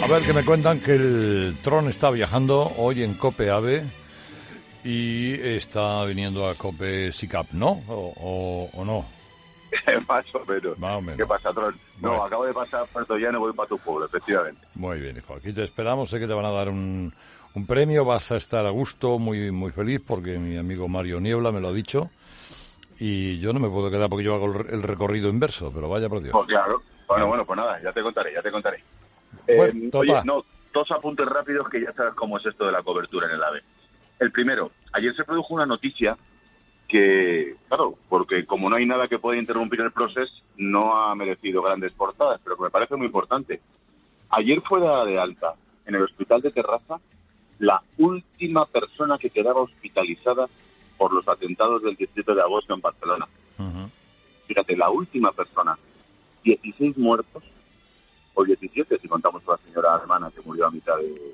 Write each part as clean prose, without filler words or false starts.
ver, que me cuentan que el Tron está viajando hoy en COPE AVE y está viniendo a COPE SICAP, ¿no? ¿O no? Más o menos. Más o menos. ¿Qué pasa, Tron? Bueno. No, acabo de pasar Puerto Llano y voy para tu pueblo, efectivamente. Muy bien, hijo. Aquí te esperamos. Sé que te van a dar un premio. Vas a estar a gusto, muy, muy feliz, porque mi amigo Mario Niebla me lo ha dicho. Y yo no me puedo quedar porque yo hago el recorrido inverso, pero vaya por Dios. Pues claro. Bueno, pues nada, ya te contaré. Bueno, Oye, no, dos apuntes rápidos que ya sabes cómo es esto de la cobertura en el AVE. El primero, ayer se produjo una noticia que, claro, porque como no hay nada que pueda interrumpir el proceso, no ha merecido grandes portadas, pero que me parece muy importante. Ayer fue dada de alta en el hospital de Terrassa la última persona que quedaba hospitalizada por los atentados del 17 de agosto en Barcelona. Uh-huh. Fíjate, la última persona. 16 muertos, o 17 si contamos con la señora hermana que murió a mitad de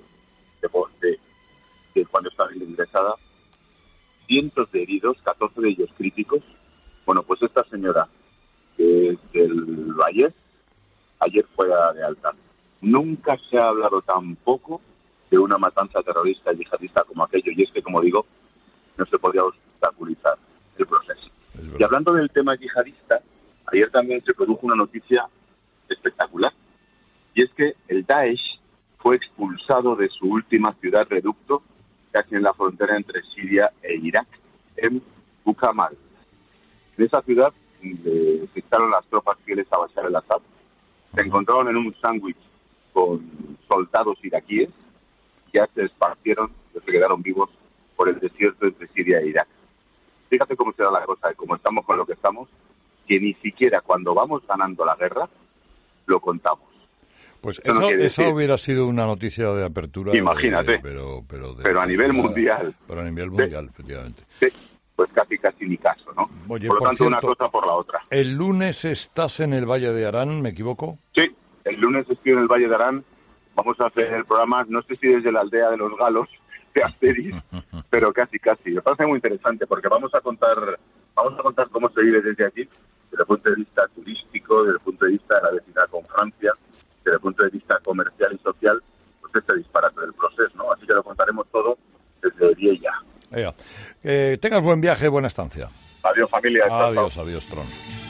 cuando estaba ingresada, cientos de heridos, 14 de ellos críticos. Bueno, pues esta señora, que es del Vallés, ayer fue de alta. Nunca se ha hablado tan poco de una matanza terrorista y yihadista como aquello, y es que, como digo, no se podía obstaculizar el proceso. Y hablando del tema yihadista, ayer también se produjo una noticia espectacular, y es que el Daesh fue expulsado de su última ciudad reducto, casi en la frontera entre Siria e Irak, en Bukamal. En esa ciudad se instalaron las tropas fieles a Bashar al-Assad. Se encontraron en un sándwich con soldados iraquíes, ya se esparcieron, se quedaron vivos por el desierto entre Siria e Irak. Fíjate cómo se da la cosa, como estamos con lo que estamos, que ni siquiera cuando vamos ganando la guerra lo contamos. Pues esa hubiera sido una noticia de apertura. Imagínate. Pero a nivel mundial. Pero a nivel mundial, efectivamente. Sí, pues casi ni caso, ¿no? Oye, por lo tanto, cierto, una cosa por la otra. El lunes estás en el Valle de Arán, ¿me equivoco? Sí, el lunes estoy en el Valle de Arán. Vamos a hacer el programa, no sé si desde la aldea de los Galos, de Asteris, pero casi. Me parece muy interesante porque vamos a contar cómo se vive desde aquí, desde el punto de vista turístico, desde el punto de vista de la vecindad con Francia, desde el punto de vista comercial y social, pues este disparate del proceso, ¿no? Así que lo contaremos todo desde Viella. Tengas buen viaje, buena estancia. Adiós, familia. Adiós, Tron.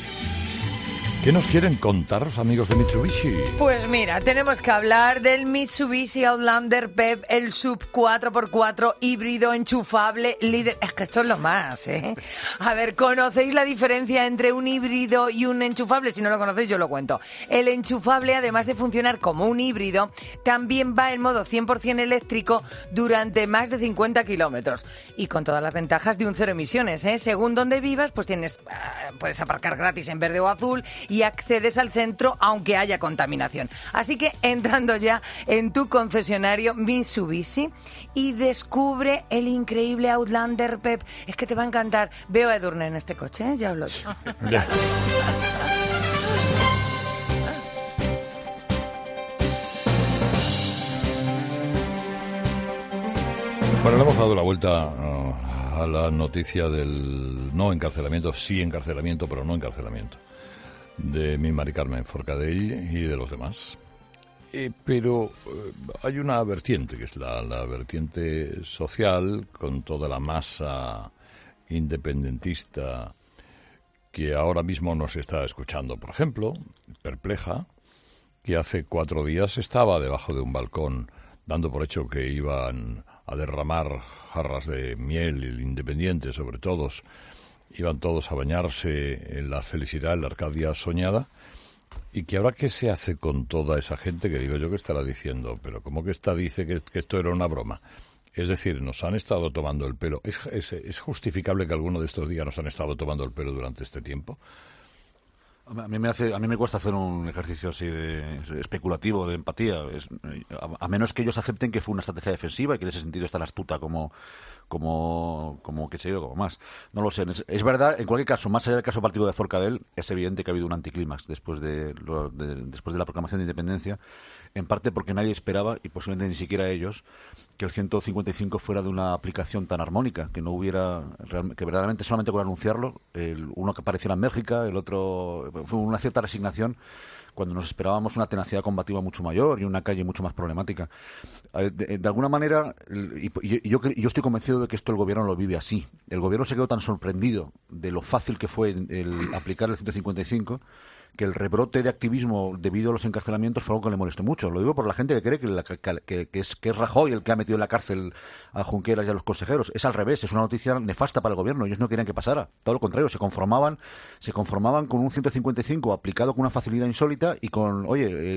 ¿Qué nos quieren contar los amigos de Mitsubishi? Pues mira, tenemos que hablar del Mitsubishi Outlander PHEV, el sub 4x4 híbrido enchufable líder. Es que esto es lo más, ¿eh? A ver, ¿conocéis la diferencia entre un híbrido y un enchufable? Si no lo conocéis, yo lo cuento. El enchufable, además de funcionar como un híbrido, también va en modo 100% eléctrico durante más de 50 kilómetros. Y con todas las ventajas de un cero emisiones, ¿eh? Según donde vivas, pues puedes aparcar gratis en verde o azul y accedes al centro aunque haya contaminación. Así que entrando ya en tu concesionario Mitsubishi y descubre el increíble Outlander PHEV. Es que te va a encantar. Veo a Edurne en este coche, ¿eh? Ya os lo digo. Bueno, le hemos dado la vuelta a la noticia del no encarcelamiento, sí encarcelamiento, pero no encarcelamiento, de mi Mari Carmen Forcadell y de los demás. Pero hay una vertiente, que es la vertiente social, con toda la masa independentista que ahora mismo nos está escuchando, por ejemplo, perpleja, que hace 4 días estaba debajo de un balcón dando por hecho que iban a derramar jarras de miel, independiente sobre todos, iban todos a bañarse en la felicidad, en la Arcadia soñada, y que ahora qué se hace con toda esa gente que digo yo que estará diciendo, pero ¿cómo que dice que esto era una broma? Es decir, nos han estado tomando el pelo. ¿Es justificable que alguno de estos días nos han estado tomando el pelo durante este tiempo? A mí me cuesta hacer un ejercicio así de especulativo, de empatía. A menos que ellos acepten que fue una estrategia defensiva y que en ese sentido es tan astuta como qué sé yo, como más. No lo sé. Es verdad, en cualquier caso, más allá del caso particular de Forcadell, es evidente que ha habido un anticlímax después de la proclamación de independencia, en parte porque nadie esperaba, y posiblemente ni siquiera ellos, que el 155 fuera de una aplicación tan armónica, que no hubiera, que verdaderamente solamente con anunciarlo, uno que apareciera en México, el otro, fue una cierta resignación cuando nos esperábamos una tenacidad combativa mucho mayor y una calle mucho más problemática. De alguna manera, y yo estoy convencido de que esto el gobierno lo vive así. El gobierno se quedó tan sorprendido de lo fácil que fue el aplicar el 155 que el rebrote de activismo debido a los encarcelamientos fue algo que le molestó mucho. Lo digo por la gente que cree que es Rajoy el que ha metido en la cárcel a Junqueras y a los consejeros. Es al revés, es una noticia nefasta para el gobierno. Ellos no querían que pasara. Todo lo contrario, se conformaban con un 155 aplicado con una facilidad insólita y con,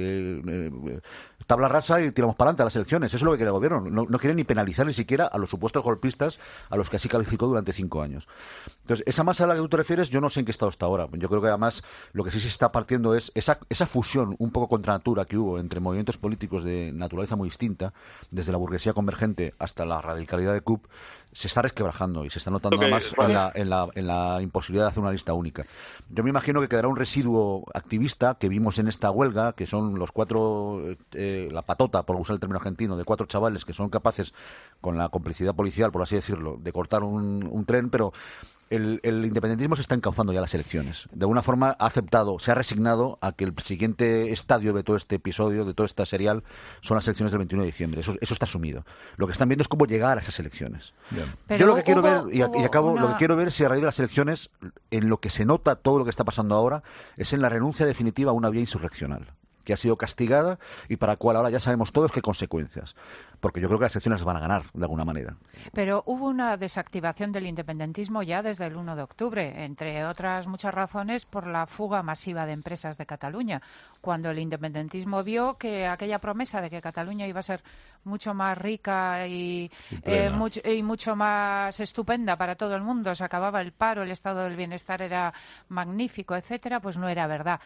tabla rasa y tiramos para adelante a las elecciones. Eso es lo que quiere el gobierno. No quieren ni penalizar ni siquiera a los supuestos golpistas a los que así calificó durante 5 años. Entonces, esa masa a la que tú te refieres, yo no sé en qué estado está ahora. Yo creo que además lo que sí se está partiendo es esa fusión un poco contra natura que hubo entre movimientos políticos de naturaleza muy distinta, desde la burguesía convergente hasta la radicalidad de CUP, se está resquebrajando y se está notando además en la imposibilidad de hacer una lista única. Yo me imagino que quedará un residuo activista que vimos en esta huelga, que son los 4, la patota, por usar el término argentino, de 4 chavales que son capaces, con la complicidad policial, por así decirlo, de cortar un tren, pero el independentismo se está encauzando ya a las elecciones. De alguna forma ha aceptado, se ha resignado a que el siguiente estadio de todo este episodio, de todo este serial, son las elecciones del 21 de diciembre. Eso está asumido. Lo que están viendo es cómo llegar a esas elecciones. Yo lo que quiero ver, y acabo, lo que quiero ver si a raíz de las elecciones, en lo que se nota todo lo que está pasando ahora, es en la renuncia definitiva a una vía insurreccional, que ha sido castigada y para la cual ahora ya sabemos todos qué consecuencias. Porque yo creo que las elecciones las van a ganar, de alguna manera. Pero hubo una desactivación del independentismo ya desde el 1 de octubre, entre otras muchas razones por la fuga masiva de empresas de Cataluña. Cuando el independentismo vio que aquella promesa de que Cataluña iba a ser mucho más rica y mucho más estupenda para todo el mundo, se acababa el paro, el estado del bienestar era magnífico, etcétera, pues no era verdad.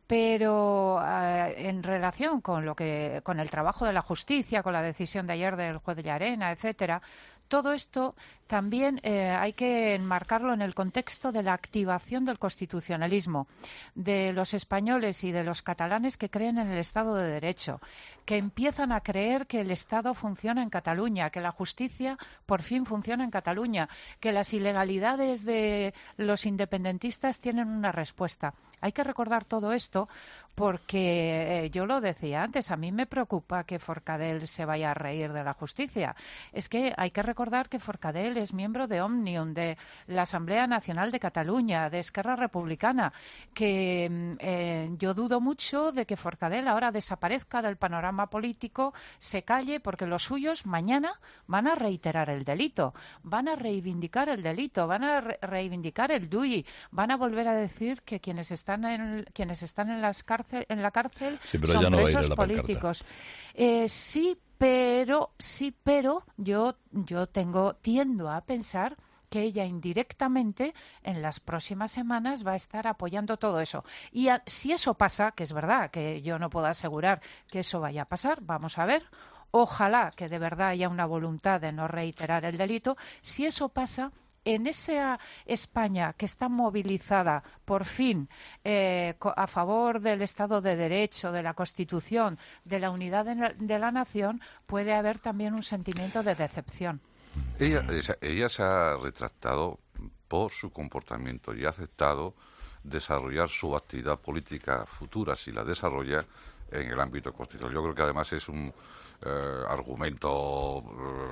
Pero en relación con el trabajo de la justicia, con la decisión de ayer del juez de Llarena, etcétera, todo esto también hay que enmarcarlo en el contexto de la activación del constitucionalismo, de los españoles y de los catalanes que creen en el Estado de Derecho, que empiezan a creer que el Estado funciona en Cataluña, que la justicia por fin funciona en Cataluña, que las ilegalidades de los independentistas tienen una respuesta. Hay que recordar todo esto porque yo lo decía antes, a mí me preocupa que Forcadell se vaya a reír de la justicia. Es que hay que recordar que Forcadell es miembro de Òmnium, de la Asamblea Nacional de Cataluña, de Esquerra Republicana, que yo dudo mucho de que Forcadell ahora desaparezca del panorama político, se calle, porque los suyos mañana van a reiterar el delito, van a reivindicar el delito, van a reivindicar el DUI, van a volver a decir que quienes están en la cárcel son presos políticos. Sí, pero yo tiendo a pensar que ella indirectamente en las próximas semanas va a estar apoyando todo eso. Y si eso pasa, que es verdad, que yo no puedo asegurar que eso vaya a pasar, vamos a ver. Ojalá que de verdad haya una voluntad de no reiterar el delito. Si eso pasa, en esa España que está movilizada por fin a favor del Estado de Derecho, de la Constitución, de la unidad de la nación, puede haber también un sentimiento de decepción. Ella se ha retractado por su comportamiento y ha aceptado desarrollar su actividad política futura, si la desarrolla, en el ámbito constitucional. Yo creo que además es un argumento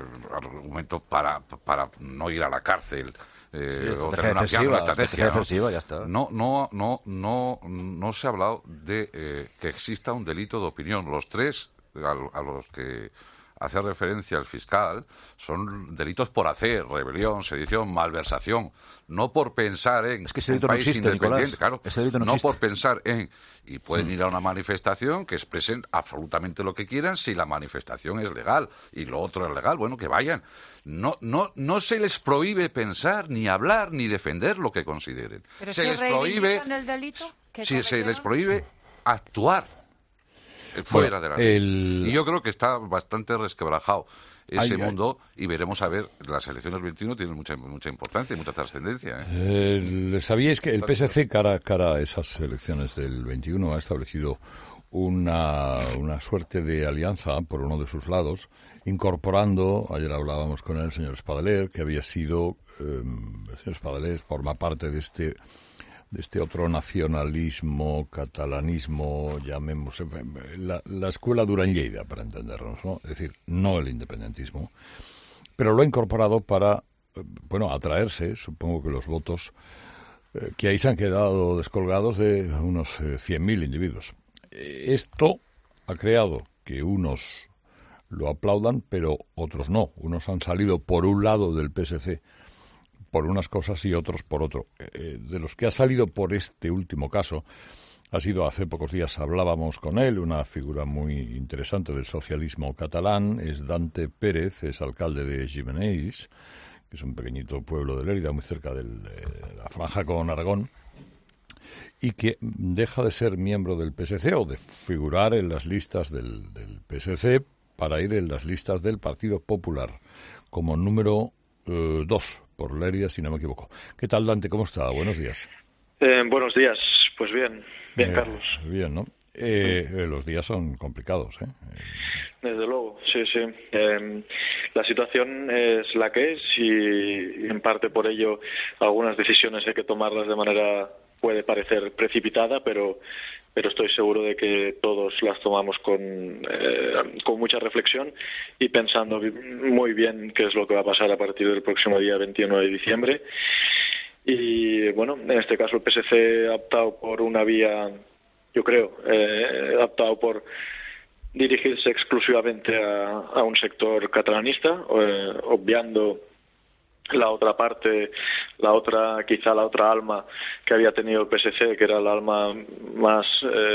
para no ir a la cárcel, o tener una estrategia defensiva, ya está. No se ha hablado de que exista un delito de opinión. Los tres a los que hace referencia el fiscal son delitos por hacer: rebelión, sedición, malversación, no por pensar en es que ese un país existe, independiente, Nicolás. claro, no por pensar en, y pueden ir a una manifestación que expresen absolutamente lo que quieran si la manifestación es legal y lo otro es legal, bueno, que vayan. No se les prohíbe pensar, ni hablar, ni defender lo que consideren. ¿Pero se si les prohíbe el delito se les prohíbe actuar fuera de la ley. Y yo creo que está bastante resquebrajado ese mundo, y veremos a ver, las elecciones del 21 tienen mucha importancia y mucha trascendencia. ¿Sabíais que el PSC, cara a esas elecciones del 21, ha establecido una suerte de alianza por uno de sus lados, incorporando, ayer hablábamos con el señor Espadaler, que había sido, el señor Espadaler forma parte de este otro nacionalismo, catalanismo, llamemos, la escuela Duran Lleida, para entendernos, ¿no? Es decir, no el independentismo, pero lo ha incorporado para, atraerse, supongo que los votos, que ahí se han quedado descolgados de unos 100.000 individuos. Esto ha creado que unos lo aplaudan, pero otros no. Unos han salido por un lado del PSC por unas cosas y otros por otro. De los que ha salido por este último caso, ha sido hace pocos días, hablábamos con él, una figura muy interesante del socialismo catalán, es Dante Pérez, es alcalde de Gimenells, que es un pequeñito pueblo de Lérida, muy cerca de la franja con Aragón, y que deja de ser miembro del PSC o de figurar en las listas del PSC para ir en las listas del Partido Popular como número 2 por Lérida, si no me equivoco. ¿Qué tal, Dante? ¿Cómo está? Buenos días. Buenos días. Pues bien, Carlos. Bien, ¿no? Los días son complicados, ¿eh? Desde luego, sí. La situación es la que es y en parte por ello algunas decisiones hay que tomarlas de manera, puede parecer precipitada, pero estoy seguro de que todos las tomamos con mucha reflexión y pensando muy bien qué es lo que va a pasar a partir del próximo día 21 de diciembre. Y bueno, en este caso el PSC ha optado por una vía, yo creo, ha optado por dirigirse exclusivamente a un sector catalanista, obviando la otra parte, quizá la otra alma que había tenido el PSC, que era el alma más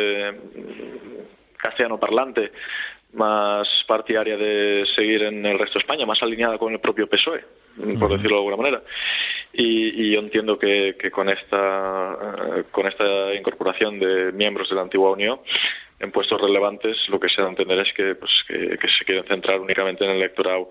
castellano parlante, más partidaria de seguir en el resto de España, más alineada con el propio PSOE, por decirlo de alguna manera. Y yo entiendo que con esta incorporación de miembros de la antigua Unión en puestos relevantes, lo que se da a entender es que se quieren centrar únicamente en el electorado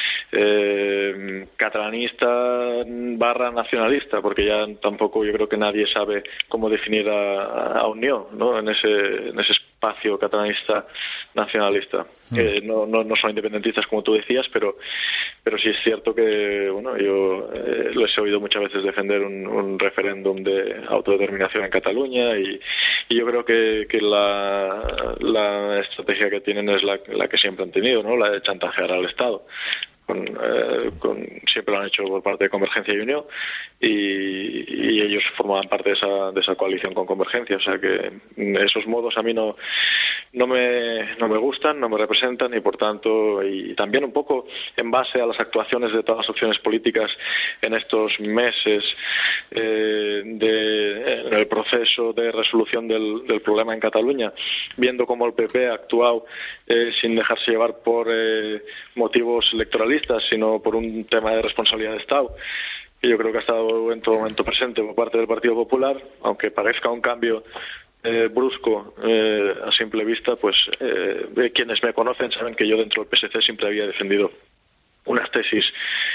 catalanista / nacionalista, porque ya tampoco yo creo que nadie sabe cómo definir a Unión, ¿no? en ese espacio catalanista nacionalista. No son independentistas como tú decías, pero sí es cierto que yo les he oído muchas veces defender un referéndum de autodeterminación en Cataluña y yo creo que la estrategia que tienen es la que siempre han tenido, ¿no? La de chantajear al Estado. Siempre lo han hecho por parte de Convergencia y Unión y ellos formaban parte de esa coalición con Convergencia, o sea que esos modos a mí no me gustan, no me representan y por tanto, y también un poco en base a las actuaciones de todas las opciones políticas en estos meses en el proceso de resolución del problema en Cataluña, viendo cómo el PP ha actuado sin dejarse llevar por motivos electoralistas, sino por un tema de responsabilidad de Estado. Y yo creo que ha estado en todo momento presente por parte del Partido Popular, aunque parezca un cambio brusco a simple vista, pues quienes me conocen saben que yo dentro del PSC siempre había defendido unas tesis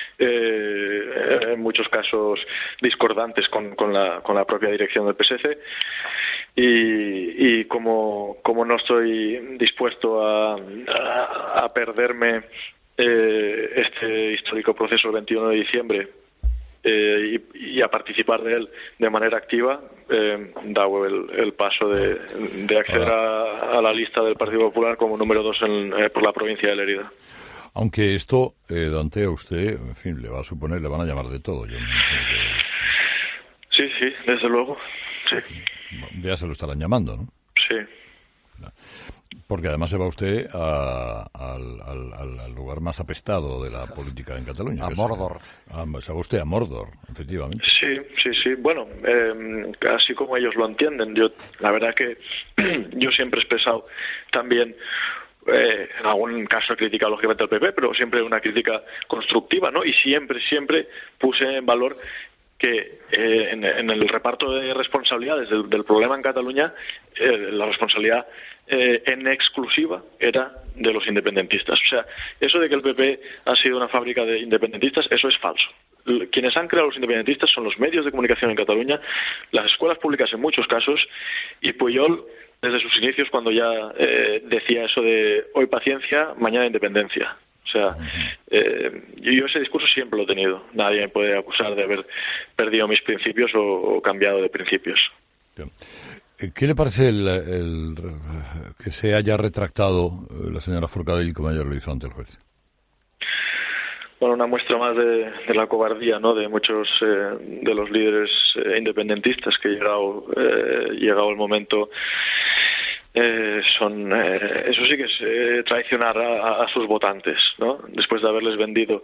en muchos casos discordantes con la propia dirección del PSC y como no estoy dispuesto a perderme este histórico proceso del 21 de diciembre y a participar de él de manera activa, dado el paso de acceder a la lista del Partido Popular como número 2 por la provincia de Lérida. Aunque esto, Dante, a usted, en fin, le van a llamar de todo. Sí, desde luego, sí. Ya se lo estarán llamando, ¿no? Sí. Porque además se va usted al lugar más apestado de la política en Cataluña. A Mordor. Se va usted a Mordor, efectivamente. Sí. Bueno, así como ellos lo entienden. La verdad que yo siempre he expresado también en algún caso crítica lógicamente al PP, pero siempre una crítica constructiva, ¿no? Y siempre puse en valor que en el reparto de responsabilidades del problema en Cataluña, la responsabilidad en exclusiva era de los independentistas. O sea, eso de que el PP ha sido una fábrica de independentistas, eso es falso. Quienes han creado los independentistas son los medios de comunicación en Cataluña, las escuelas públicas en muchos casos, y Pujol desde sus inicios, cuando ya decía eso de hoy paciencia, mañana independencia. O sea, yo ese discurso siempre lo he tenido. Nadie me puede acusar de haber perdido mis principios o cambiado de principios. ¿Qué le parece que se haya retractado la señora Forcadell como ayer lo hizo ante el juez? Bueno, una muestra más de la cobardía, ¿no?, de muchos de los líderes independentistas que llegado el momento eso sí que es traicionar a sus votantes, ¿no? Después de haberles vendido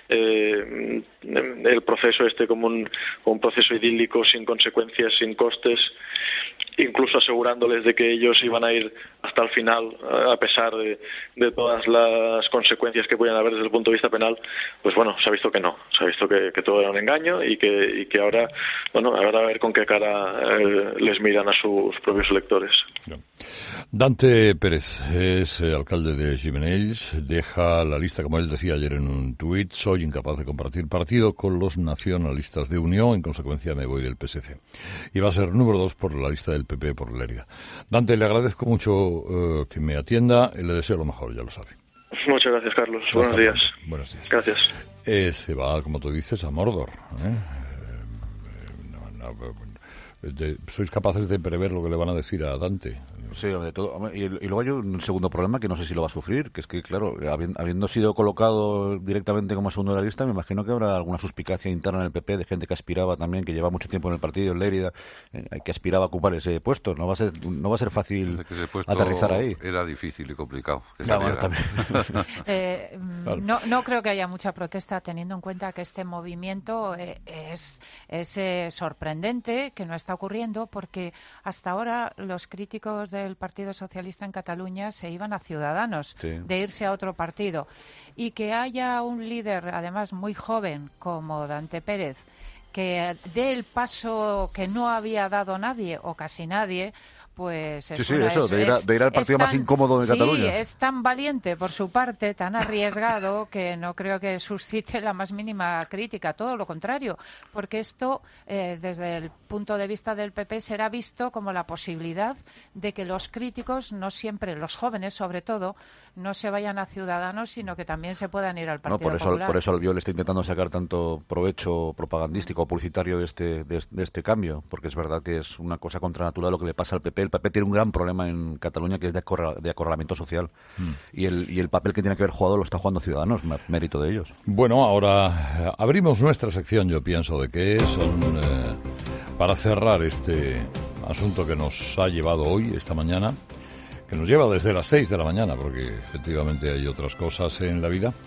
el proceso como un proceso idílico, sin consecuencias, sin costes, incluso asegurándoles de que ellos iban a ir hasta el final a pesar de todas las consecuencias que podían haber desde el punto de vista penal. Pues bueno, se ha visto que no, se ha visto que todo era un engaño y que ahora, bueno, a ver con qué cara les miran a sus propios electores. Dante Pérez es alcalde de Gimenells, deja la lista, como él decía ayer en un tuit: soy incapaz de compartir partido con los nacionalistas de Unión, en consecuencia me voy del PSC. Y va a ser número 2 por la lista del PP por Lérida. Dante, le agradezco mucho que me atienda y le deseo lo mejor, ya lo sabe. Muchas gracias, Carlos. Buenos días. Buenos días. Gracias. Se va, como tú dices, a Mordor. ¿Sois capaces de prever lo que le van a decir a Dante? Sí, de todo. Y luego hay un segundo problema que no sé si lo va a sufrir, que es que, claro, habiendo sido colocado directamente como segundo de la lista, me imagino que habrá alguna suspicacia interna en el PP de gente que aspiraba también, que lleva mucho tiempo en el partido, en Lérida, que aspiraba a ocupar ese puesto. No va a ser fácil aterrizar ahí. Era difícil y complicado. No creo que haya mucha protesta, teniendo en cuenta que este movimiento es sorprendente, que no está ocurriendo, porque hasta ahora los críticos del Partido Socialista en Cataluña se iban a Ciudadanos, sí, de irse a otro partido, y que haya un líder, además muy joven, como Dante Pérez, que dé el paso que no había dado nadie o casi nadie, pues es de ir al partido más incómodo de Cataluña. Sí, es tan valiente por su parte, tan arriesgado, que no creo que suscite la más mínima crítica, todo lo contrario, porque esto, desde el punto de vista del PP, será visto como la posibilidad de que los críticos, no siempre, los jóvenes sobre todo, no se vayan a Ciudadanos, sino que también se puedan ir al Partido Popular. Por eso Albiol está intentando sacar tanto provecho propagandístico o publicitario de este cambio, porque es verdad que es una cosa contranatural lo que le pasa al PP. El PP tiene un gran problema en Cataluña, que es de acorralamiento social. Y el papel que tiene que haber jugado lo está jugando Ciudadanos, mérito de ellos. Bueno, ahora abrimos nuestra sección, yo pienso, de qué son, para cerrar este asunto que nos ha llevado hoy, esta mañana, que nos lleva desde las 6 de la mañana, porque efectivamente hay otras cosas en la vida.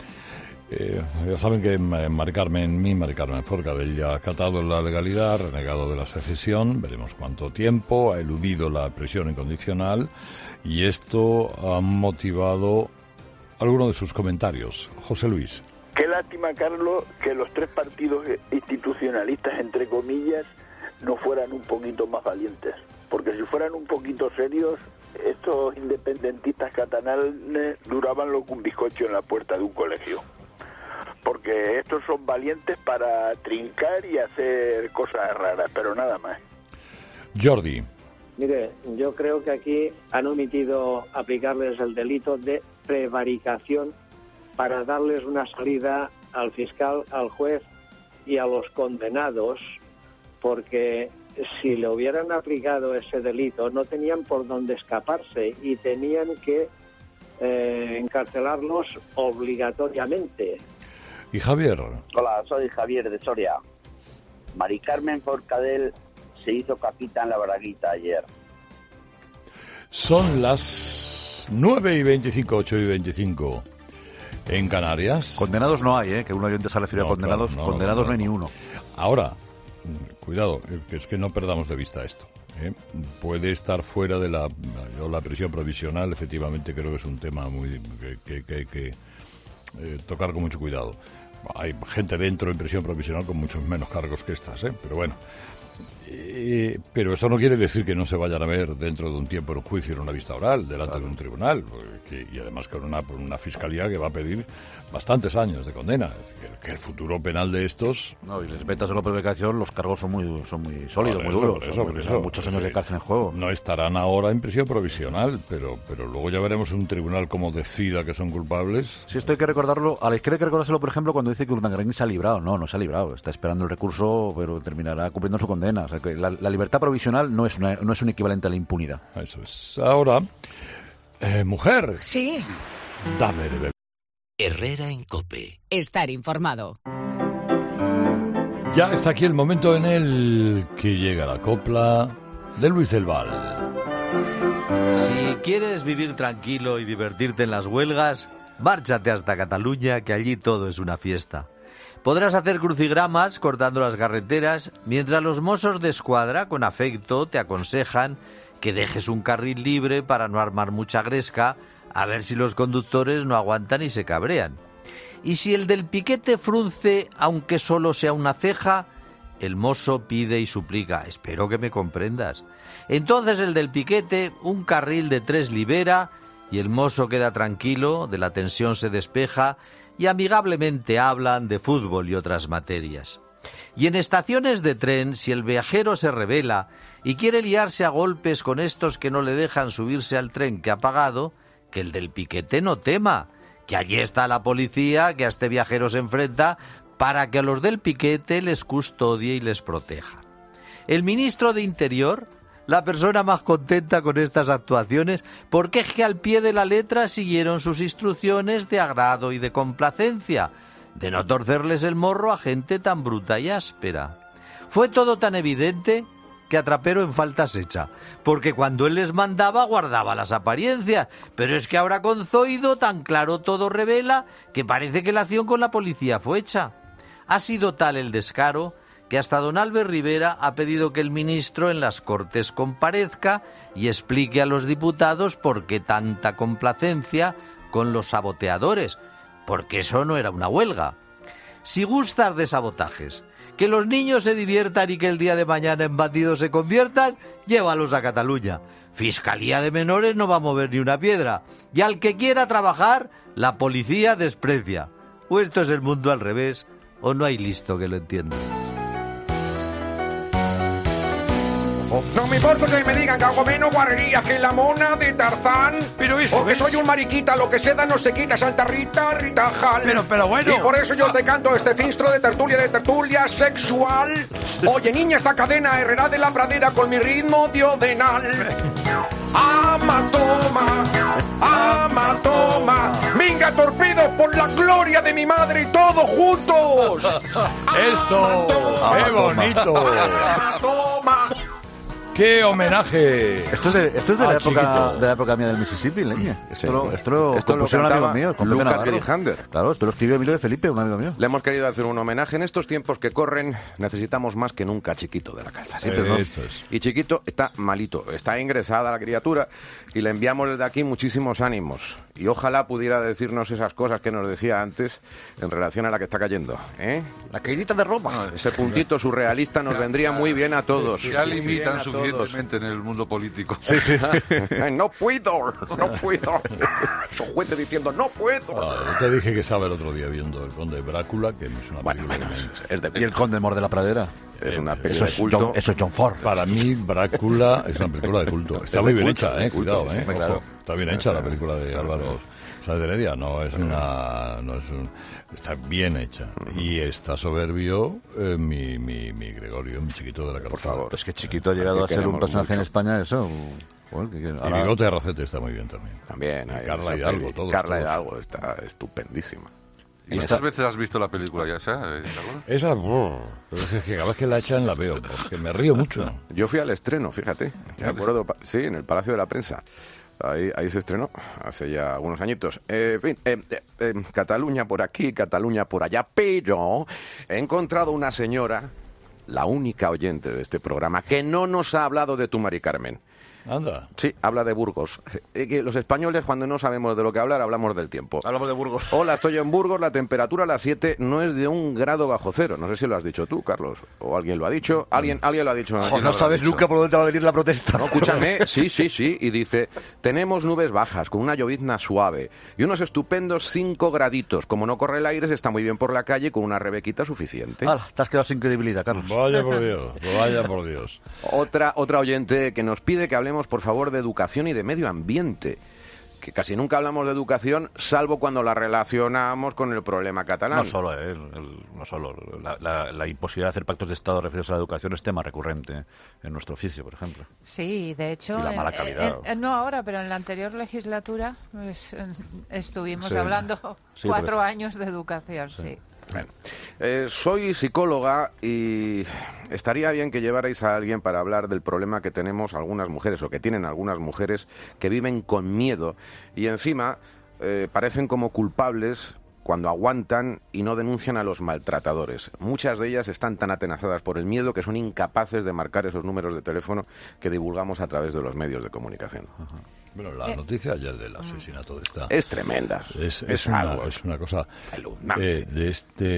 Ya saben que Mari Carmen Forcadell ya ha acatado la legalidad, renegado de la secesión, veremos cuánto tiempo, ha eludido la prisión incondicional, y esto ha motivado algunos de sus comentarios. José Luis. Qué lástima, Carlos, que los tres partidos institucionalistas, entre comillas, no fueran un poquito más valientes, porque si fueran un poquito serios, estos independentistas catalanes duraban lo que un bizcocho en la puerta de un colegio. Porque estos son valientes para trincar y hacer cosas raras, pero nada más. Jordi. Mire, yo creo que aquí han omitido aplicarles el delito de prevaricación para darles una salida al fiscal, al juez y a los condenados, porque si le hubieran aplicado ese delito no tenían por dónde escaparse y tenían que encarcelarlos obligatoriamente. ¿Y Javier? Hola, soy Javier de Soria. Mari Carmen Forcadell se hizo capita en la Braguita ayer. Son las 9:25, 8:25 en Canarias. Condenados no hay, que un oyente se refiere a condenados. Claro, condenados no hay ni uno. Ahora, cuidado, que es que no perdamos de vista esto. Puede estar fuera de la prisión provisional, efectivamente creo que es un tema muy que tocar con mucho cuidado. Hay gente dentro en prisión provisional con muchos menos cargos que estas, pero bueno. Pero eso no quiere decir que no se vayan a ver dentro de un tiempo en un juicio, en una vista oral, delante de un tribunal, y además por una fiscalía que va a pedir bastantes años de condena. Que el futuro penal de estos... No, y les metas en la prevaricación, los cargos son muy sólidos, muy duros. Por eso, muchos años de cárcel en juego. No estarán ahora en prisión provisional, pero luego ya veremos un tribunal como decida que son culpables. Sí, esto hay que recordarlo. A la izquierda hay que recordárselo, por ejemplo, cuando dice que Urdangarín se ha librado. No se ha librado. Está esperando el recurso, pero terminará cumpliendo su condena. O sea, que la libertad provisional no es un equivalente a la impunidad. Eso es. Ahora, mujer. Sí. Dame de beber. Herrera en COPE. Estar informado. Ya está aquí el momento en el que llega la copla de Luis del Val. Si quieres vivir tranquilo y divertirte en las huelgas, márchate hasta Cataluña, que allí todo es una fiesta. Podrás hacer crucigramas cortando las carreteras, mientras los mossos de escuadra, con afecto, te aconsejan que dejes un carril libre para no armar mucha gresca, a ver si los conductores no aguantan y se cabrean. Y si el del piquete frunce, aunque solo sea una ceja, el mozo pide y suplica: espero que me comprendas. Entonces el del piquete un carril de 3 libera y el mozo queda tranquilo, de la tensión se despeja y amigablemente hablan de fútbol y otras materias. Y en estaciones de tren, si el viajero se rebela y quiere liarse a golpes con estos que no le dejan subirse al tren que ha pagado, que el del piquete no tema, que allí está la policía que a este viajero se enfrenta para que a los del piquete les custodie y les proteja. El ministro de Interior, la persona más contenta con estas actuaciones, porque es que al pie de la letra siguieron sus instrucciones de agrado y de complacencia, de no torcerles el morro a gente tan bruta y áspera. Fue todo tan evidente que a Trapero en falta se echa, porque cuando él les mandaba guardaba las apariencias, pero es que ahora con Zoido tan claro todo revela que parece que la acción con la policía fue hecha. Ha sido tal el descaro que hasta don Albert Rivera ha pedido que el ministro en las Cortes comparezca y explique a los diputados por qué tanta complacencia con los saboteadores, porque eso no era una huelga. Si gustas de sabotajes, que los niños se diviertan y que el día de mañana en bandidos se conviertan, llévalos a Cataluña. Fiscalía de Menores no va a mover ni una piedra. Y al que quiera trabajar, la policía desprecia. O esto es el mundo al revés, o no hay listo que lo entienda. No me importa que me digan que hago menos guarrerías que la mona de Tarzán. Pero eso, o que soy un mariquita, lo que se da no se quita, Santa Rita, Ritajal. Pero bueno. Y por eso yo te canto este finstro de tertulia sexual. Oye, niña, esta cadena Herrera de la Pradera con mi ritmo diodenal. Ama, toma, minga torpedo por la gloria de mi madre y todos juntos. Esto, qué bonito. Toma. ¡Qué homenaje! Esto es de la época mía del Mississippi, leña. Esto lo pusieron amigos míos. Lucas Grijander. Claro, esto lo escribió Emilio de Felipe, un amigo mío. Le hemos querido hacer un homenaje. En estos tiempos que corren, necesitamos más que nunca a Chiquito de la Calza. Sí, ¿no? Eso es. Y Chiquito está malito, está ingresada la criatura y le enviamos desde aquí muchísimos ánimos. Y ojalá pudiera decirnos esas cosas que nos decía antes en relación a la que está cayendo. La caidita de Roma. Ese puntito surrealista nos vendría muy bien a todos. Ya limitan suficientemente en el mundo político. Sí. No puedo. Esos jueces diciendo, no puedo. Te dije que estaba el otro día viendo El Conde de Drácula, que es una película y El Conde Mor de la Pradera. Es una película de culto. Eso es John Ford. Para mí, Drácula es una película de culto. Está muy bien hecha, cuidado, Claro. Está bien hecha la película de Álvaro Sáenz de Heredia. Está bien hecha. Y está soberbio mi Gregorio, mi Chiquito de la Calzada. Por favor. Es que Chiquito ha llegado a ser un personaje en España, eso. Bueno, y Bigote de Arracete está muy bien también. También. Carla Hidalgo, todo. Carla Hidalgo está estupendísima. ¿Y cuántas veces has visto la película ya? Esa, pero es que cada vez que la echan la veo, porque me río mucho. Yo fui al estreno, fíjate. Me acuerdo, sí, en el Palacio de la Prensa. Ahí se estrenó, hace ya algunos añitos. En fin, Cataluña por aquí, Cataluña por allá, pero he encontrado una señora, la única oyente de este programa, que no nos ha hablado de tu Mari Carmen. Anda. Sí, habla de Burgos. Que los españoles, cuando no sabemos de lo que hablar, hablamos del tiempo. Hablamos de Burgos. Hola, estoy en Burgos, la temperatura a las 7 no es de 1 grado bajo cero. No sé si lo has dicho tú, Carlos, o alguien lo ha dicho. Alguien lo ha dicho. No sabes nunca por dónde va a venir la protesta. No, escúchame, sí, y dice, tenemos nubes bajas, con una llovizna suave y unos estupendos 5 graditos. Como no corre el aire, se está muy bien por la calle con una rebequita suficiente. ¡Hala! Te has quedado sin credibilidad, Carlos. Vaya por Dios. Otra oyente que nos pide que hablemos, por favor, de educación y de medio ambiente. Que casi nunca hablamos de educación, salvo cuando la relacionamos con el problema catalán. No solo, la imposibilidad de hacer pactos de Estado referidos a la educación es tema recurrente en nuestro oficio, por ejemplo. Sí, de hecho, y la mala calidad. No ahora, pero en la anterior legislatura pues, estuvimos hablando 4 años de educación, sí. Bueno, soy psicóloga y estaría bien que llevarais a alguien para hablar del problema que tenemos algunas mujeres o que tienen algunas mujeres que viven con miedo y encima parecen como culpables cuando aguantan y no denuncian a los maltratadores. Muchas de ellas están tan atenazadas por el miedo que son incapaces de marcar esos números de teléfono que divulgamos a través de los medios de comunicación. Ajá. Bueno, la noticia ayer del asesinato de esta... Es tremenda. Es una cosa de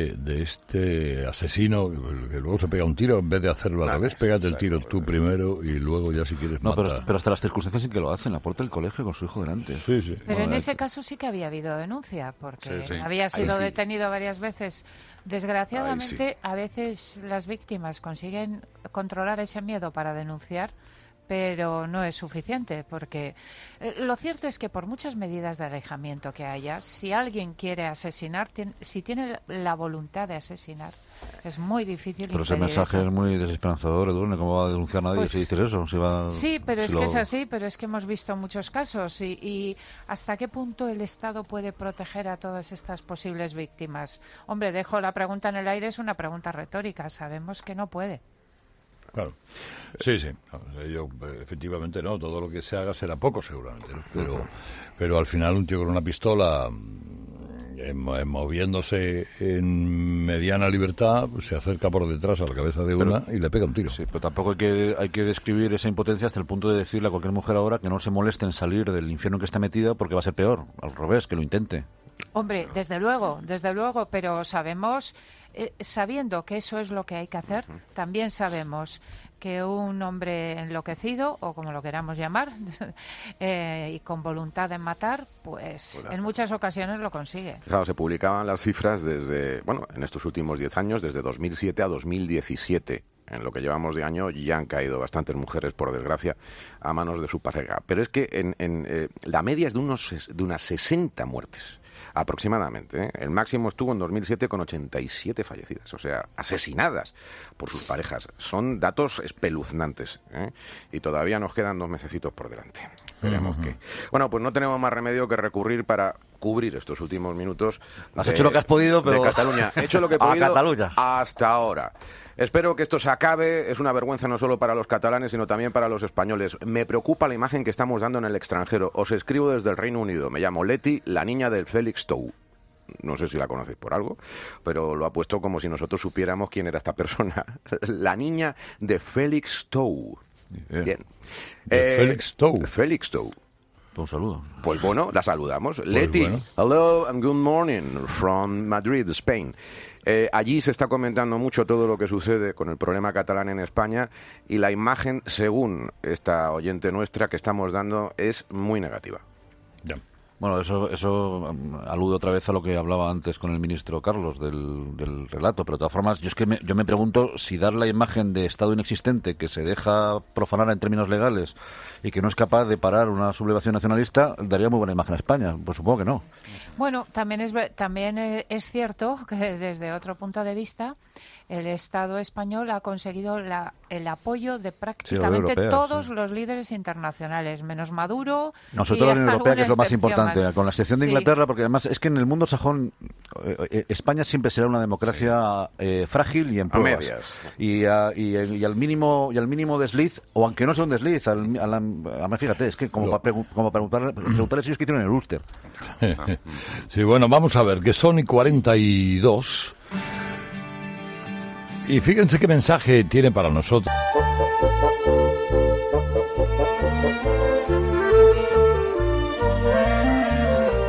este asesino que luego se pega un tiro en vez de hacerlo al revés. Pégate el tiro tú primero y luego ya si quieres matar. Pero hasta las circunstancias en que lo hacen, la puerta del colegio con su hijo delante. Sí. Pero en ese caso sí que había habido denuncia, porque había sido detenido varias veces. Desgraciadamente, a veces las víctimas consiguen controlar ese miedo para denunciar, pero no es suficiente, porque lo cierto es que por muchas medidas de alejamiento que haya, si alguien quiere asesinar, si tiene la voluntad de asesinar, es muy difícil. Pero ese mensaje es muy desesperanzador, Edurne. ¿Cómo va a denunciar nadie si dices eso? Que es así, pero es que hemos visto muchos casos y ¿hasta qué punto el Estado puede proteger a todas estas posibles víctimas? Hombre, dejo la pregunta en el aire, es una pregunta retórica, sabemos que no puede. Claro. Sí. Yo, efectivamente, no. Todo lo que se haga será poco, seguramente, ¿no? Pero al final un tío con una pistola moviéndose en mediana libertad pues, se acerca por detrás a la cabeza de una y le pega un tiro. Sí, pero tampoco hay que describir esa impotencia hasta el punto de decirle a cualquier mujer ahora que no se moleste en salir del infierno en que está metida porque va a ser peor. Al revés, que lo intente. Hombre, desde luego, pero sabemos, sabiendo que eso es lo que hay que hacer, también sabemos que un hombre enloquecido, o como lo queramos llamar, y con voluntad de matar, pues en muchas ocasiones lo consigue. Fijaos, se publicaban las cifras en estos últimos 10 años, desde 2007 a 2017. En lo que llevamos de año ya han caído bastantes mujeres, por desgracia, a manos de su pareja. Pero es que la media es de unas 60 muertes. Aproximadamente, ¿eh? El máximo estuvo en 2007 con 87 fallecidas, o sea, asesinadas por sus parejas. Son datos espeluznantes, ¿eh? Y todavía nos quedan 2 mesecitos por delante. Veremos qué. Bueno, pues no tenemos más remedio que recurrir para cubrir estos últimos minutos. Has hecho lo que has podido, pero... De Cataluña. He hecho lo que he podido hasta ahora. Espero que esto se acabe. Es una vergüenza no solo para los catalanes, sino también para los españoles. Me preocupa la imagen que estamos dando en el extranjero. Os escribo desde el Reino Unido. Me llamo Leti, la niña del Felixstowe. No sé si la conocéis por algo, pero lo ha puesto como si nosotros supiéramos quién era esta persona. La niña de Felixstowe. Bien. Felixstowe. Un saludo. Pues bueno, la saludamos. Pues Leti, hello and good morning from Madrid, Spain. Allí se está comentando mucho todo lo que sucede con el problema catalán en España y la imagen, según esta oyente nuestra que estamos dando, es muy negativa. Ya. Bueno, eso alude otra vez a lo que hablaba antes con el ministro Carlos del relato, pero de todas formas yo me pregunto si dar la imagen de Estado inexistente que se deja profanar en términos legales y que no es capaz de parar una sublevación nacionalista daría muy buena imagen a España. Pues supongo que no. Bueno, también es cierto que desde otro punto de vista el Estado español ha conseguido el apoyo de prácticamente todos los líderes internacionales, menos Maduro. No, sobre todo la Unión Europea, que es lo más importante, con la excepción de Inglaterra, porque además es que en el mundo sajón España siempre será una democracia frágil y en pruebas. Y al mínimo desliz, o aunque no sea un desliz, fíjate, es que como para preguntarles ellos qué hicieron en el Ulster. Sí, bueno, vamos a ver, que son y 42... Y fíjense qué mensaje tiene para nosotros.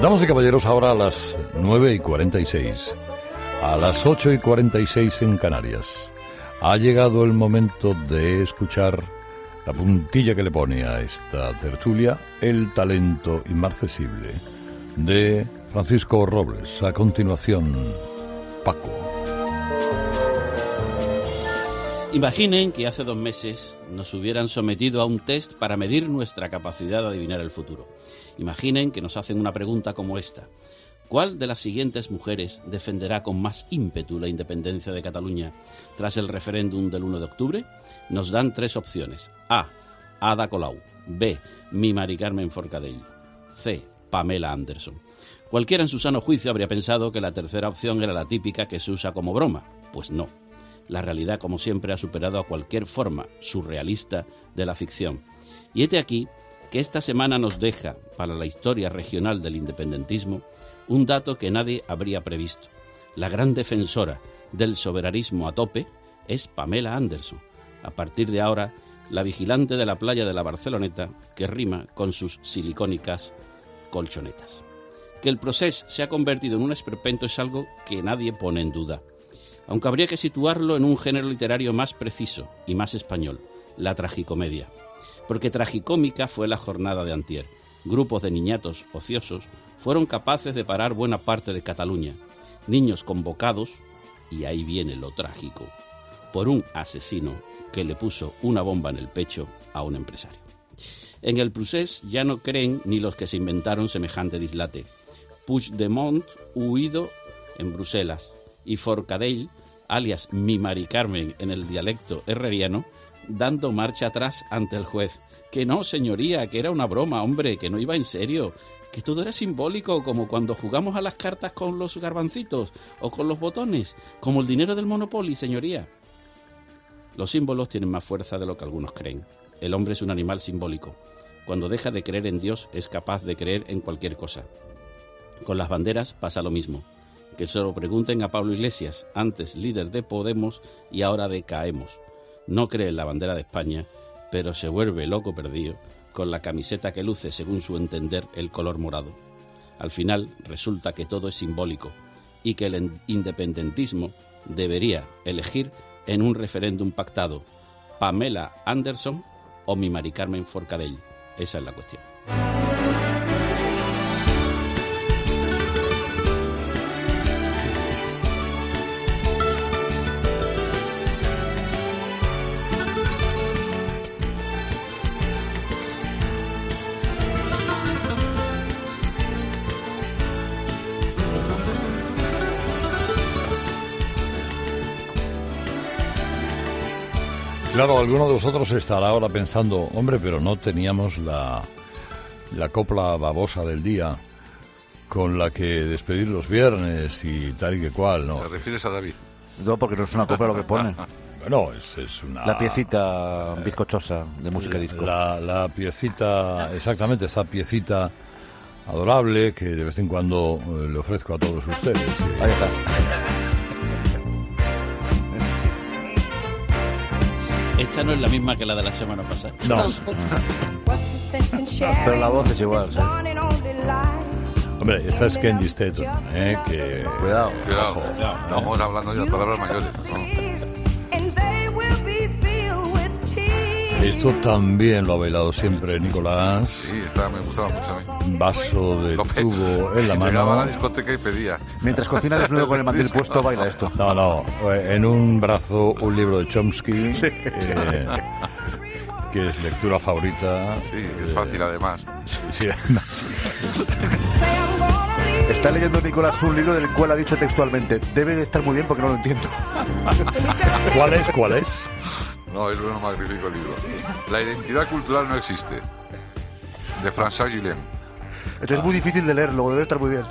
Damas y caballeros, ahora a las 9:46, a las 8:46 en Canarias, ha llegado el momento de escuchar la puntilla que le pone a esta tertulia, el talento inmarcesible de Francisco Robles. A continuación, Paco. Imaginen que hace 2 meses nos hubieran sometido a un test para medir nuestra capacidad de adivinar el futuro. Imaginen que nos hacen una pregunta como esta. ¿Cuál de las siguientes mujeres defenderá con más ímpetu la independencia de Cataluña tras el referéndum del 1 de octubre? Nos dan 3 opciones. A. Ada Colau. B. Mi Mari Carmen Forcadell. C. Pamela Anderson. Cualquiera en su sano juicio habría pensado que la tercera opción era la típica que se usa como broma. Pues no. La realidad, como siempre, ha superado a cualquier forma surrealista de la ficción. Y hete aquí que esta semana nos deja, para la historia regional del independentismo, un dato que nadie habría previsto. La gran defensora del soberanismo a tope es Pamela Anderson. A partir de ahora, la vigilante de la playa de la Barceloneta, que rima con sus silicónicas colchonetas. Que el procés se ha convertido en un esperpento es algo que nadie pone en duda. Aunque habría que situarlo en un género literario más preciso y más español, la tragicomedia. Porque tragicómica fue la jornada de antier. Grupos de niñatos ociosos fueron capaces de parar buena parte de Cataluña. Niños convocados, y ahí viene lo trágico, por un asesino que le puso una bomba en el pecho a un empresario. En el procés ya no creen ni los que se inventaron semejante dislate. Puigdemont huido en Bruselas y Forcadell, alias Mi Mari Carmen en el dialecto herreriano, dando marcha atrás ante el juez. Que no, señoría, que era una broma, hombre, que no iba en serio, que todo era simbólico, como cuando jugamos a las cartas con los garbancitos o con los botones, como el dinero del Monopoly, señoría. Los símbolos tienen más fuerza de lo que algunos creen. El hombre es un animal simbólico. Cuando deja de creer en Dios, es capaz de creer en cualquier cosa. Con las banderas pasa lo mismo. Que se lo pregunten a Pablo Iglesias, antes líder de Podemos y ahora de Caemos. No cree en la bandera de España, pero se vuelve loco perdido con la camiseta que luce, según su entender, el color morado. Al final resulta que todo es simbólico y que el independentismo debería elegir en un referéndum pactado Pamela Anderson o Mi Mari Carmen Forcadell. Esa es la cuestión. Claro, alguno de vosotros estará ahora pensando, hombre, pero no teníamos la copla babosa del día con la que despedir los viernes y tal y que cual, ¿no? ¿Te refieres a David? No, porque no es una copla lo que pone. Bueno, es una... La piecita bizcochosa de música disco. La piecita, exactamente, esa piecita adorable que de vez en cuando le ofrezco a todos ustedes. Ahí está. Esta no es la misma que la de la semana pasada. No. Pero la voz es igual, ¿sí? Hombre, esta es Candy Staton, que... Cuidado. Cuidado. Estamos hablando ya de palabras mayores, ¿no? Esto también lo ha bailado siempre Nicolás. Sí, me gustaba mucho a mí. Vaso de tubo en la mano. Llegaba a la discoteca y pedía. Mientras cocina desnudo con el mandil puesto, baila esto. No, en un brazo un libro de Chomsky, sí. Que es lectura favorita. Sí, es fácil además. Sí, además. Está leyendo Nicolás un libro del cual ha dicho textualmente: debe de estar muy bien porque no lo entiendo. ¿Cuál es? No, es un magnífico libro. La identidad cultural no existe, de François Guillen. Entonces es muy difícil de leerlo, debe estar muy bien.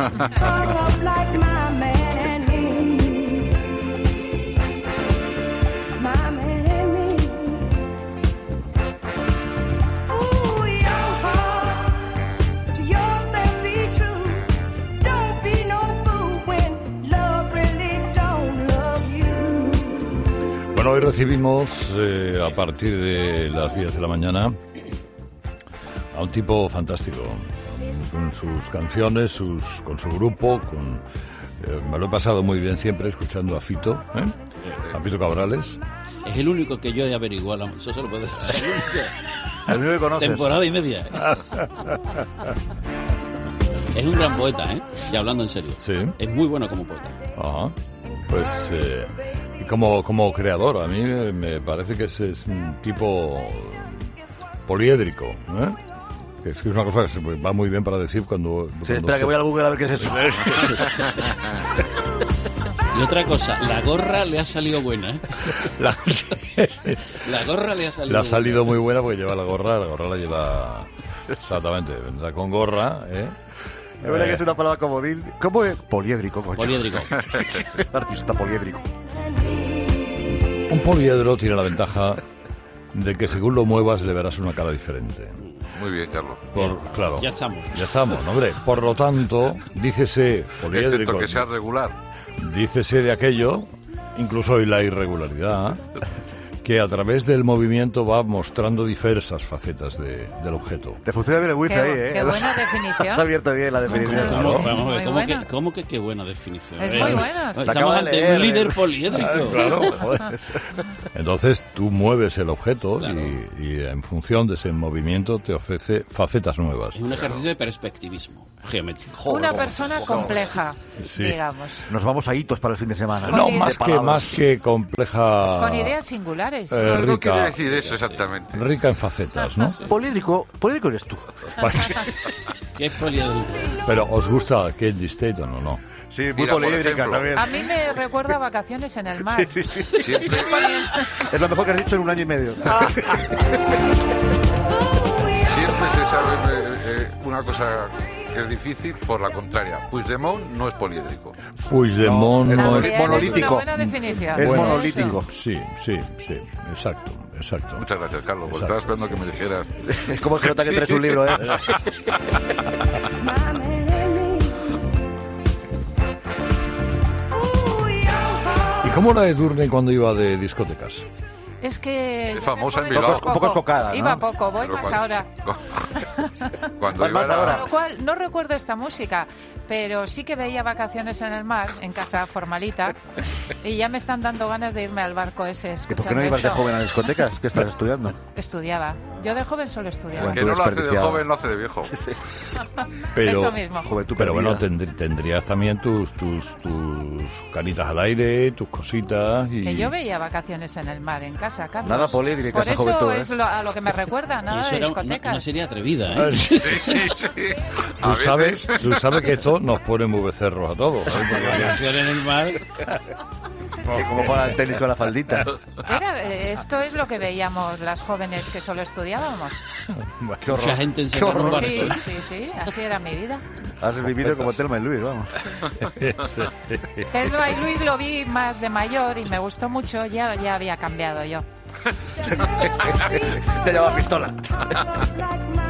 Bueno, hoy recibimos a partir de las 10 de la mañana a un tipo fantástico, con sus canciones, con su grupo, me lo he pasado muy bien siempre escuchando a Fito, a Fito Cabrales. Es el único que yo he averiguado, eso se lo puedo decir. El único que conoces. Temporada y media. Es un gran poeta, ya hablando en serio. Sí. Es muy bueno como poeta. Ajá. Pues como creador, a mí me parece que es un tipo poliédrico, que es una cosa que va muy bien para decir cuando... Sí, espera, que voy al Google a ver qué es eso. Y otra cosa, la gorra le ha salido buena, La gorra le ha salido buena. Le ha salido muy buena porque lleva la gorra la lleva... Exactamente, vendrá con gorra, Es verdad que es una palabra comodín. ¿Cómo es? Poliédrico, coño. Poliédrico. Artista poliédrico. Un poliedro tiene la ventaja de que según lo muevas le verás una cara diferente. Muy bien, Carlos. Claro. Ya estamos, hombre. Por lo tanto, dícese poliédrico. Excepto que sea regular. Dícese de aquello, incluso la irregularidad, que a través del movimiento va mostrando diversas facetas del objeto. Te funciona bien el wifi ahí, Qué buena definición. Has abierto bien la definición. ¿Cómo que qué buena definición? Es muy buena. Estamos ante un líder poliédrico. Claro, joder. Entonces tú mueves el objeto y en función de ese movimiento te ofrece facetas nuevas. Es un ejercicio de perspectivismo geométrico. Una persona compleja, digamos. Nos vamos a hitos para el fin de semana. No, más que compleja. Con ideas singulares. No quiere decir eso exactamente. Rica en facetas, ¿no? Sí. Poliédrico eres tú. ¿Qué es poliédrico? Pero ¿os gusta Kate Staton o no? Sí, muy poliédrica también. A mí me recuerda a Vacaciones en el Mar. Sí. Siempre. Es lo mejor que has dicho en un año y medio. Siempre se sabe una cosa que es difícil por la contraria. Puigdemont no es poliédrico. Puigdemont no es monolítico. Es una buena definición. Es monolítico. Sí, exacto. Muchas gracias, Carlos, porque estaba esperando que me dijeras. Es como se nota que traes un libro, ¿Y cómo era Edurne cuando iba de discotecas? Es que... Es famosa en Bilbao. Un poco estocada, ¿no? Iba poco, voy más ahora. Cuando iba Con lo cual, no recuerdo esta música, pero sí que veía Vacaciones en el Mar, en casa formalita, y ya me están dando ganas de irme al barco ese. ¿Y por qué no ibas de joven a discotecas? ¿Qué estás estudiando? Estudiaba. Yo de joven solo estudiaba. Que no lo hace de joven, lo hace de viejo. Pero, eso mismo. Pero bueno, tendrías también tus canitas al aire, tus cositas. Y... Que yo veía Vacaciones en el Mar en casa, Carlos. Nada poliédrica esa juventud. Por eso es a lo que me recuerda, nada de discotecas. Una serie atrevida, Sí. Tú sabes que esto nos pone muy becerros a todos. Vacaciones en el Mar. Que como para el tenis con la faldita. Esto es lo que veíamos las jóvenes que solo estudiábamos. Qué horror. Mucha gente encerrada en un barco. Sí, así era mi vida. Has vivido como Thelma y Luis, vamos. Thelma y Luis lo vi más de mayor y me gustó mucho, ya había cambiado yo. Te llevaba pistola.